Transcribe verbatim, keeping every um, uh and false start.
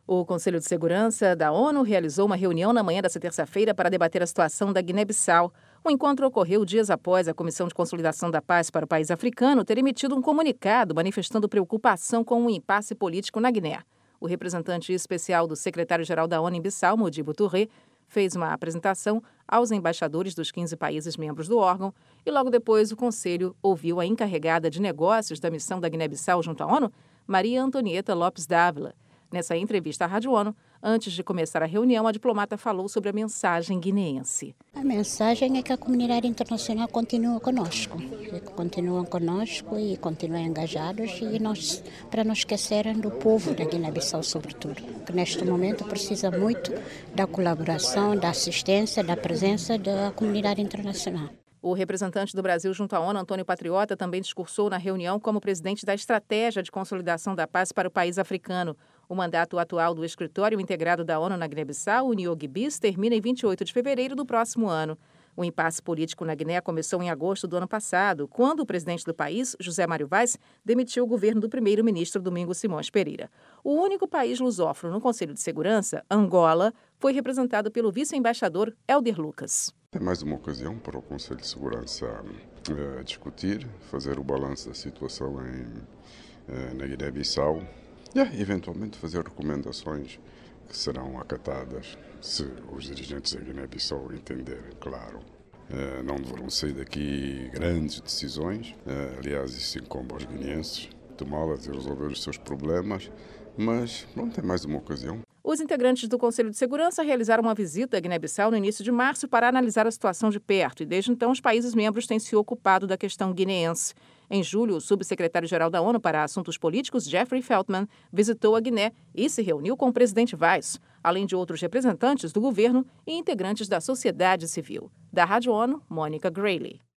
O Conselho de Segurança da ONU realizou uma reunião na manhã desta terça-feira para debater a situação da Guiné-Bissau. O encontro ocorreu dias após a Comissão de Consolidação da Paz para o país africano ter emitido um comunicado manifestando preocupação com o impasse político na Guiné. O representante especial do secretário-geral da ONU em Bissau, Modibo Touré, fez uma apresentação aos embaixadores dos quinze países membros do órgão e logo depois o Conselho ouviu a encarregada de negócios da missão da Guiné-Bissau junto à ONU, Maria Antonieta Lopes Dávila. Nessa entrevista à Rádio ONU, antes de começar a reunião, a diplomata falou sobre a mensagem guineense. A mensagem é que a comunidade internacional continua conosco, continuam conosco e continuam engajados e nós, para não esquecerem do povo da Guiné-Bissau, sobretudo, que neste momento precisa muito da colaboração, da assistência, da presença da comunidade internacional. O representante do Brasil junto à ONU, Antônio Patriota, também discursou na reunião como presidente da Estratégia de Consolidação da Paz para o país africano. O mandato atual do Escritório Integrado da ONU na Guiné-Bissau, o NIOG-BIS, termina em vinte e oito de fevereiro do próximo ano. O impasse político na Guiné começou em agosto do ano passado, quando o presidente do país, José Mário Vaz, demitiu o governo do primeiro-ministro Domingos Simões Pereira. O único país lusófono no Conselho de Segurança, Angola, foi representado pelo vice-embaixador Helder Lucas. É mais uma ocasião para o Conselho de Segurança uh, discutir, fazer o balanço da situação em, uh, na Guiné-Bissau e, yeah, eventualmente, fazer recomendações que serão acatadas, se os dirigentes da Guiné-Bissau entenderem, claro. Uh, não deverão sair daqui grandes decisões, uh, aliás, isso incumbe aos guineenses tomá-las e resolver os seus problemas, mas pronto, é mais uma ocasião. Os integrantes do Conselho de Segurança realizaram uma visita à Guiné-Bissau no início de março para analisar a situação de perto e, desde então, os países membros têm se ocupado da questão guineense. Em julho, o subsecretário-geral da ONU para Assuntos Políticos, Jeffrey Feltman, visitou a Guiné e se reuniu com o presidente Vaz, além de outros representantes do governo e integrantes da sociedade civil. Da Rádio ONU, Mônica Grayley.